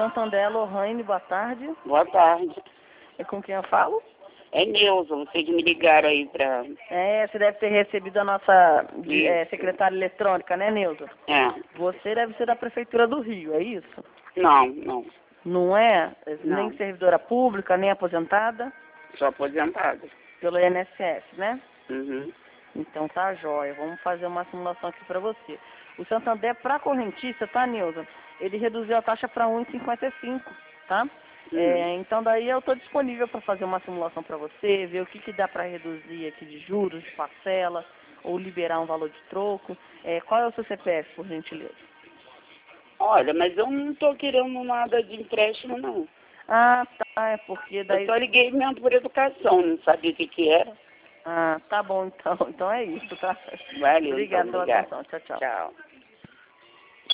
Santander, Lohane, boa tarde. Boa tarde. É com quem eu falo? É Neuza, vocês me ligaram aí pra... Você deve ter recebido a nossa Isso. secretária eletrônica, né, Neuza? É. Você deve ser da Prefeitura do Rio, é isso? Não. Não é? Não. Nem servidora pública, nem aposentada? Sou aposentada. Pelo INSS, né? Uhum. Então tá jóia, vamos fazer uma simulação aqui para você. O Santander, para correntista, tá, Neuza? Ele reduziu a taxa para 1,55, tá? Então daí eu estou disponível para fazer uma simulação para você, ver o que dá para reduzir aqui de juros, de parcela, ou liberar um valor de troco. Qual é o seu CPF, por gentileza? Olha, mas eu não tô querendo nada de empréstimo, não. Ah, tá, é porque daí... Eu só liguei mesmo por educação, não sabia o que era. Ah, tá bom então. Então é isso, tá? Valeu, Obrigada então, pela obrigado. atenção. Tchau, tchau. Tchau.